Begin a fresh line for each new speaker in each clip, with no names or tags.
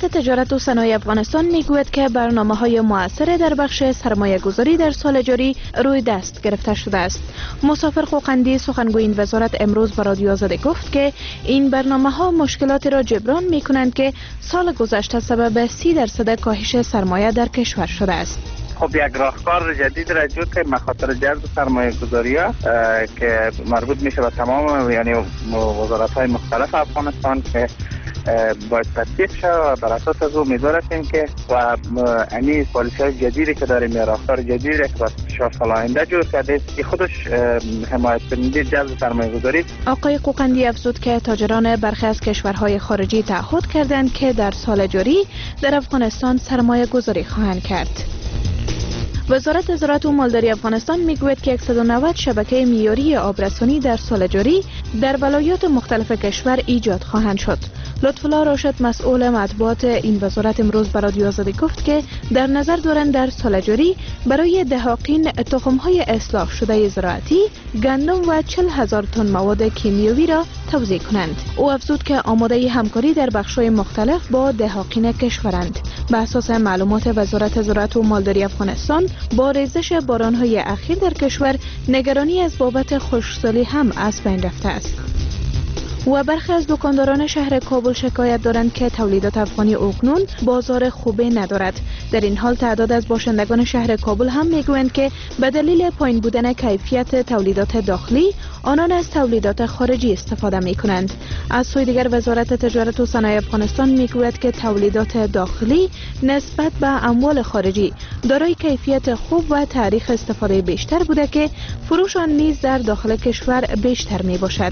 تجارت و صنایع افغانستان میگوید که برنامه‌های مؤثر در بخش سرمایه‌گذاری در سال جاری روی دست گرفته شده است. مسافر قوقندی سخنگوی این وزارت امروز به رادیو آزادی گفت که این برنامه‌ها مشکلاتی را جبران می‌کنند که سال گذشته سبب 30% کاهش سرمایه در کشور شده است.
خب یک راهکار جدید را ایجاد کرد مخاطر جذب سرمایه گذاری ها که مربوط میشه به تمام یعنی وزارت های مختلف افغانستان که باید تطبیق شد و بر اساس از امیدوار هستیم که و یعنی پالیسی های جدیدی که داریم یا راهکار جدیدی که با 6 سال آینده جور کرده که خودش حمایت کننده جذب سرمایه گذاری. آقای قوقندی افزود که تاجران برخی از کشورهای خارجی تعهد کردند که در سال جاری در افغانستان سرمایه گذاری خواهند کرد. وزارت زراعت و مالداری افغانستان میگوید که 190 شبکه معیاری آبرسانی در سال جاری در ولایات مختلف کشور ایجاد خواهند شد. لطفالله راشد مسئول مطبوعات این وزارت امروز به رادیو آزادی گفت که در نظر دارند در سال جاری برای دهاقین تخم‌های اصلاح شده زراعتی، گندم و 40,000 تن مواد کیمیاوی را توزیع کنند. او افزود که آماده همکاری در بخش‌های مختلف با دهاقین کشورند. به اساس معلومات وزارت زراعت و مالداری افغانستان با ریزش باران‌های اخیر در کشور نگرانی از بابت خشکسالی هم از بین رفته است. و برخی از دکانداران شهر کابل شکایت دارند که تولیدات افغانی اکنون بازار خوبی ندارد. در این حال تعداد از باشندگان شهر کابل هم میگویند که به دلیل پایین بودن کیفیت تولیدات داخلی آنان از تولیدات خارجی استفاده می کنند. از سوی دیگر وزارت تجارت و صنایع افغانستان میگوید که تولیدات داخلی نسبت به اموال خارجی دارای کیفیت خوب و تاریخ استفاده بیشتر بوده که فروش آن نیز در داخل کشور بیشتر می باشد.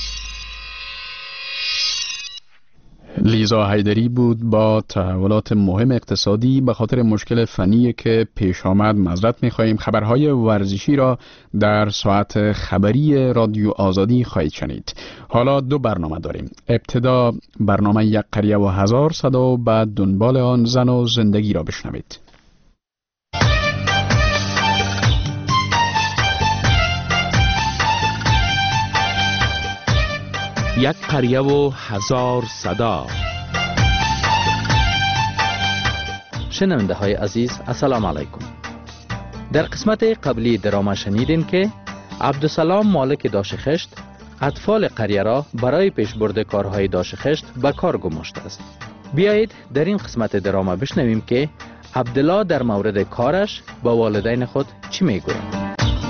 لیزا حیدری بود با تحولات مهم اقتصادی به خاطر مشکل فنی که پیش آمد. معذرت می‌خواهیم. خبرهای ورزشی را در ساعت خبری رادیو آزادی خواهید شنید. حالا دو برنامه داریم. ابتدا برنامه یک قریه و 1000 صدا و بعد دنبال آن زن و زندگی را بشنوید.
یک قریه و 1000 صدا. شنونده های عزیز السلام علیکم. در قسمت قبلی دراما شنیدین که عبدالسلام مالک داشخشت اطفال قریه را برای پیشبرد کارهای داشخشت به کار گماشته است. بیایید در این قسمت دراما بشنویم که عبدالله در مورد کارش با والدین خود چی میگوید.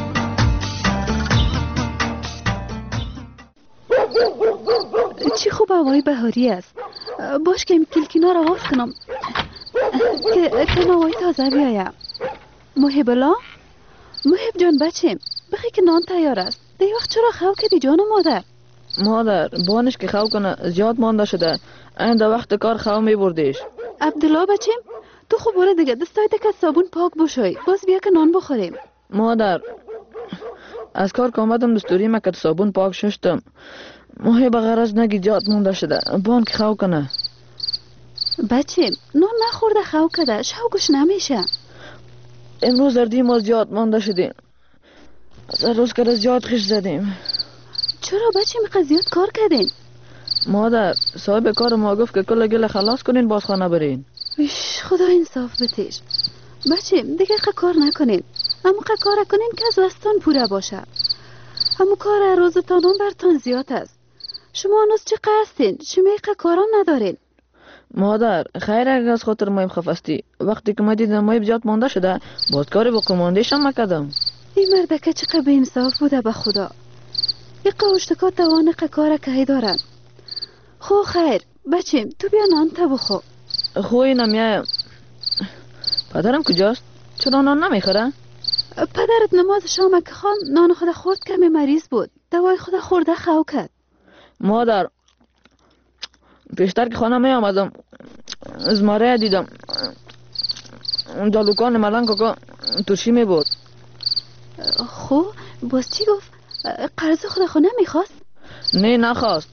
چی خوب هوای بهاری است. باش که کلکینا را آف کنم که هوای تازه بیایم. محب الله، محب جان بچیم بخی که نان تیار است. دی وقت چرا خو کردی جان مادر؟
مادر بانش که خو کنه زیاد مانده شده. این در وقت کار خو می بردیش.
عبدالله بچیم تو خوب باره دیگه دستای که صابون پاک بشوی باز بیا که نان بخوریم.
مادر از کار که آمدم دستوری ما که صابون پاک ششتم. محب غرض نگی جات مونده شده. بان که خو کنه.
بچیم نان نخورده خو کده شوقش نمیشه.
امروز در دیم از جات مونده شدیم. از روز که زیاد خیش زدیم.
چرا بچیم اینقدر زیاد کار کردین؟
مادر صاحب کار ما گفت که کل گل خلاص کنین باز خانه برین.
خدا انصاف بتیش. بچیم دیگه کار نکنین. اما کار کنین که از وستان پوره باشه. اما کار روزتان برتان زیاد است. شما هنوز چه قصدین؟ شما کارام ندارین.
مادر خیر اگه از خاطر مایم خفستی. وقتی که ما دیدم مایم زیاد مانده شده باز کاری با قماندیشم مکدم.
این مرده که به انصاف بوده به خدا. یک قوشتکا توان کار که دارن. خو خیر بچیم تو بیا نان تا بخو.
خوی نمیایم. پدرم کجاست؟ چرا نان نمیخوره؟
پدرت نماز شام که خان نان خود خورد کمی مریض بود. دوای خود خورده خو کرد.
مادر پیشتر که خانه می آمدم ازماره دیدم. دالوکان ملنگ که ترشی می بود.
خو باز چی گفت؟ قرض خود خود نمیخواست؟
نه نخواست.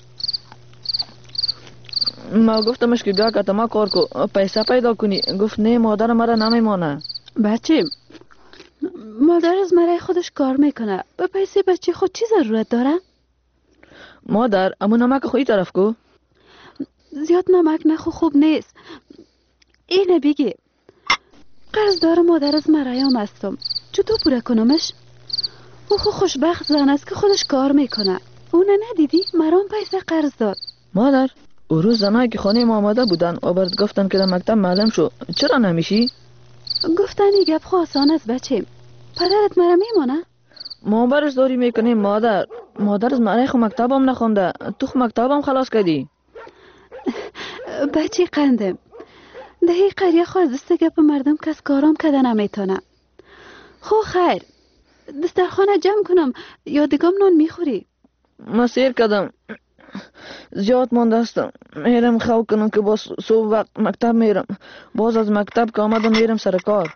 ما گفتمش که بیا که ما کار کو پیسه پیدا کنی. گفت نه مادر مرا نمیمانه.
بچه مادر از مرای خودش کار میکنه. به پیسه بچه خود چی ضرورت داره؟
مادر اما نمک خویی طرف کو.
زیاد نمک نخو، خوب نیست. اینه بگی قرضدار مادر از مریم هستم، چطور پوره کنمش؟ او خو خوشبخت زن است که خودش کار میکنه. اونه ندیدی؟ مرام پیسه قرض داد.
مادر، او روز زنایی که خانه ما آمده بودن آورد گفتن که در مکتب معلم شو، چرا نمیشی؟
گفتن این گپ خو آسان است بچه. پدرت مرا میمانه؟
ما برش داری میکنیم مادر. مادر از مرای خو مکتبم نخونده، تو خو مکتبم خلاص کردی.
بچه قندم دهی قریه خو از دست گپ مردم کس کارام کده نمیتونه. خو خیر دسترخانه جمع کنم یا دگم نان میخوری؟
ما سیر کردم، زیاد مانده استم، میرم خو کنم که باز صبح وقت مکتب میرم. باز از مکتب که آمدم میرم سر کار.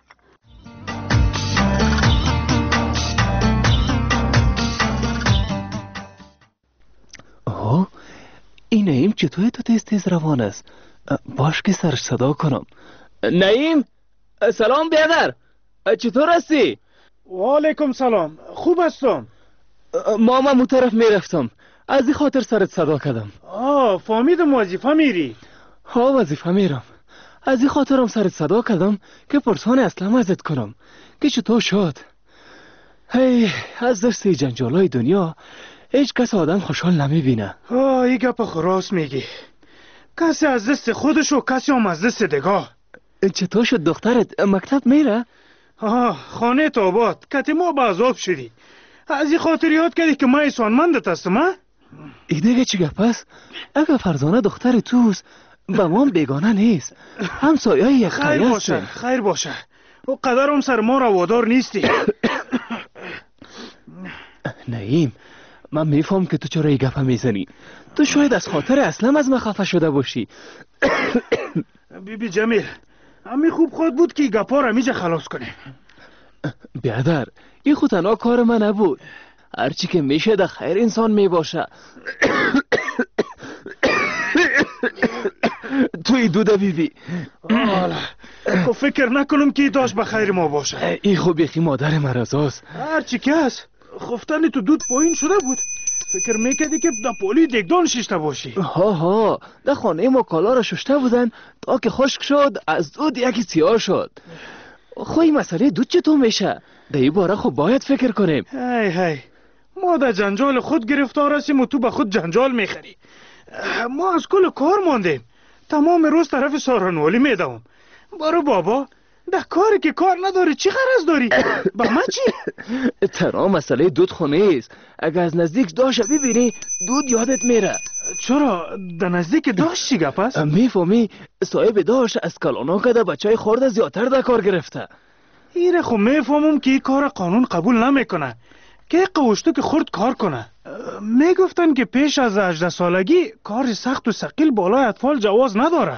اوه، این نعیم چطور تو تیز روان است؟ باش که سرش صدا کنم. نعیم، سلام بیادر، چطور هستی؟
و علیکم سلام، خوب هستم.
ماما مو طرف میرفتم، از این خاطر سرت صدا کردم.
فهمیدم وظیفه میری.
ها وظیفه میرم، از این خاطرم سرت صدا کردم که پرسان اسلام ازت کنم که چطور شد. هی از دست جنجالای دنیا هیچ کس آدم خوشحال نمیبینه.
این گپ خراس میگی، کسی از دست خودش و کسی هم از دست دگاه.
چطور شد دخترت مکتب میره؟
خانه تا آباد کتی ما به عذاب شدی، از این خاطر یاد کردی که ما احسانمندت هستم.
ای دیگه چی گپ است؟ اگه فرزانه دختر توست به ما بیگانه نیست، همسایه یک
خیر باشه، خیر باشه، و قدرم سر ما روادار نیستی.
نعیم، من میفهم که تو چرا ای گپه میزنی. تو شاید از خاطر اسلام از من خفه شده باشی.
بیبی جمیل، همین خوب خود بود که ای گپا رو میجا خلاص کنیم.
بیادر، این خود تنها کار من نبود، هرچی که میشه ده خیر انسان میباشه. توی دوده بیبی.
خب فکر نکنم که داشت به خیر ما باشه.
این خوب یخی مادر مرزاست.
هرچی که هست خفتن تو دود پایین شده بود، فکر میکردی که دا پولی دگدان ششته باشی.
ها دا خانه ما کالا را ششته بودن تا که خشک شد از دود یکی سیاه شد. خوی مسئله دود چطور میشه؟ دا این باره خب باید فکر کنیم.
هی ما دا جنجال خود گرفتار هستیم و تو به خود جنجال میخری. ما از کل کار ماندیم، تمام روز طرف سارنوالی میدوم. برو بابا، ده کاری که کار نداری چی غرض داری؟ با من چی؟
تنها مسئله دود خونه است، اگه از نزدیک داشت ببینی دود یادت میره.
چرا؟ در نزدیک داشت چی گپ است؟
میفهمی صاحب داشت از کلانا کده بچه خورده زیادتر در کار گرفته.
ایره خب میفهمم که این کار قانون قبول نمیکنه که قوشتو که خورد کار کنه. میگفتن که پیش از 18 سالگی کار سخت و ثقیل بالای اطفال جواز نداره.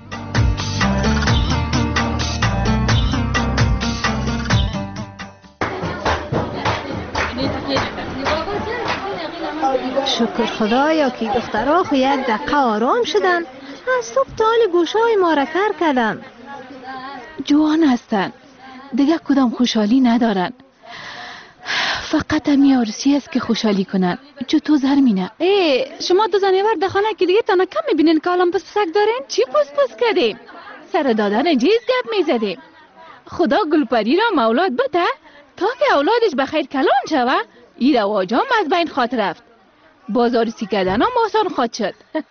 شکر خدایا که دخترها خو یک دقیقه آرام شدن، از صبح تا حال گوشای ما را کر کردن.
جوان هستن، دیگه کدام خوشحالی ندارن، فقط همی عروسی است که خوشحالی کنن. چطور زرمینه؟
شما دو زنیور در خانه که دیگه تانا کم میبینین که حالم پس پسک دارین؟
چی پس کردیم؟ سر دادن جیز گپ میزدیم. خدا گلپری را مولاد بده تا که اولادش بخیر کلان شوه. این رواجام از بین خاط رفت، بازارسی کردن هم آسان خواهد شد.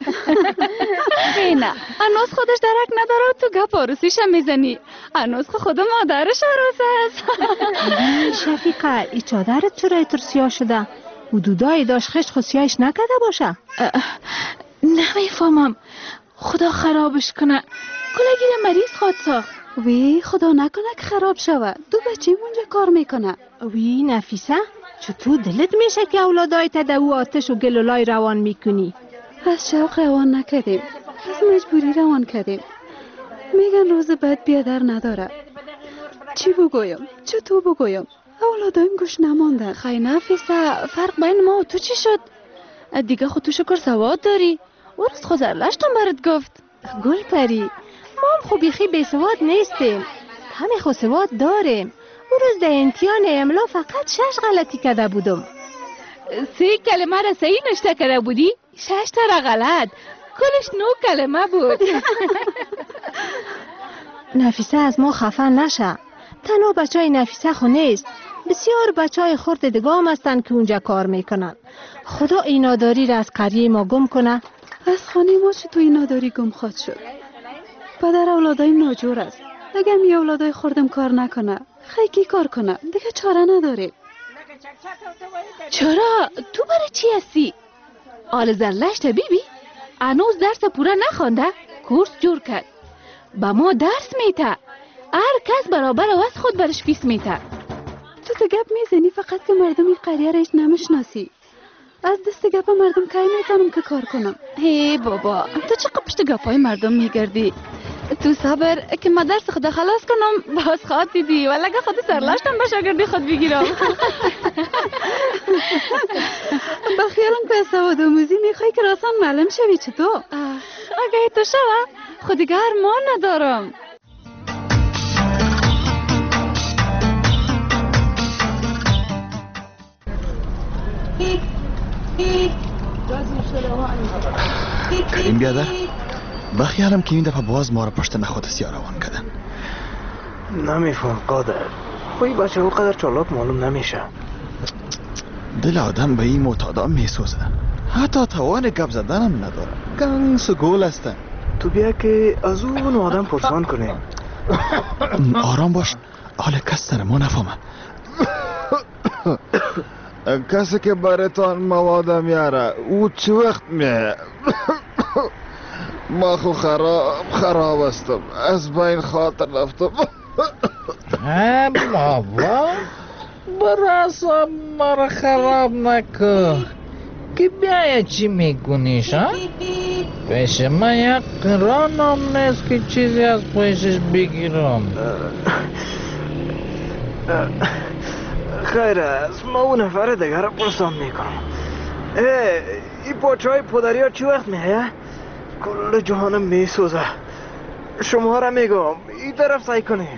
نه، هنوز خودش درک نداره و تو گپ عروسیش هم میزنی. هنوز خود مادرش عروس هست.
شفیقه، ای چادرت چرا ایتر سیاه شده؟ حدودای داشت خشت خود سیاهش نکده باشه؟
نمیفهمم، خدا خرابش کنه. کلگیر مریض خواد ساخت.
وی خدا نکنه که خراب شوه. دو بچه اونجا کار میکنه.
وی نفیسه، چطور دلت میشه که اولادای تدو آتش و گلولای روان میکنی؟
از شوق روان نکردیم، از مجبوری روان کردیم. میگن روز بعد بیادر نداره. چی بگویم؟ چطور بگویم؟ اولادایم گوش نماندن.
خیلی نفیسه، فرق بین ما و تو چی شد؟ دیگه خود تو شکر سواد داری. ورست خوزرلشتم برات گفت.
گل پری، ما هم خو بیخی بی سواد نیستیم، همه خو سواد داریم. اون روز در امتحان املا فقط 6 غلطی کرده بودم.
3 کلمه را صحیح نشته کرده بودی؟ 6 تا را غلط.
کلش 9 کلمه بود. نفیسه از ما خفه نشه. تنها بچای نفیسه خو نیست، بسیار بچای خرد دیگه هم هستن که اونجا کار میکنن. خدا ایناداری را از قریه ما گم کنه.
از خانه ما چطور ایناداری گم خواهد شد؟ پدر اولادای ناجور است. اگه می اولادای خردم کار نکنه خیلی کار کنه دیگه چاره نداره.
چرا؟ تو برای چی هستی؟ آل زرلشت بیبی؟ انوز درس پورا نخوانده؟ کورس جور کرد. با ما درس میته. هر کس برابر از خود برش فیس میته.
تو گپ میزنی فقط که مردم این قریه را ایش نمیشناسی. از دست گپ مردم کی میتونم که کار کنم؟
هی بابا، تو چقدر پشت گپای مردم میگردی؟ تو صبر که من درس خود خلاص کنم باز خواد دیدی ولی اگه خود سرلشتم به شاگردی خود بگیرم.
بخیالم که سواد آموزی میخوای که راسان معلم شوی چطور؟
اگه تو شوه خود دیگه ارمان ندارم.
کریم بیادر بخیالم که این دفعه باز ما را پشت نخود سیاروان کردن.
نمیفهم قادر، خوی بچه او قدر چالاک معلوم نمیشه.
دل آدم به این معتادا میسوزه، حتی توان گپ زدنم نداره، گنگس و گول هستن.
تو بیا که از اون آدم پرسان کنیم.
آرام باش، حال کس سر ما نفهمه.
کسی که برایتان مواد میاره او چه وقت میه؟ ما خو خراب هستم، از بین خاطر رفتم.
بابا براسا مرا خراب نکن که بیایی چی میکنیش ها؟ پیش من یک قرانم نیست که چیزی از پیشش بگیرم.
خیر است، ما اون نفر دیگر را پرسان میکنم. این پاچه های پدری ها چی وقت میه؟ کل جهانم میسوزه. شما را میگم این طرف سعی کنی.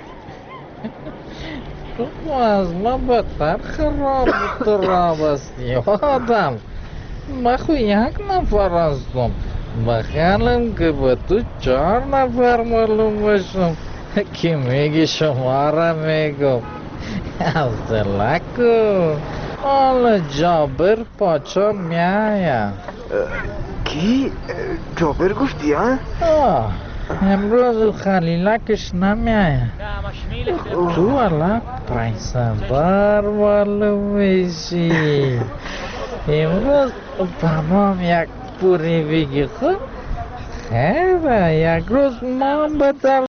تو از ما بدتر خراب هستی آدم. من خو یک نفر هستم، بخیالم که به تو 4 نفر معلوم باشم که میگی شما را میگم. حوصله کن، حالا جابر پاچا میاید.
کی؟ جابر گفتی ها؟
امروز خلیلکش نمیاید. تو والا پریسبر معلوم میشی. امروز بابام یک پوری بگی خود خیره یک روز ما به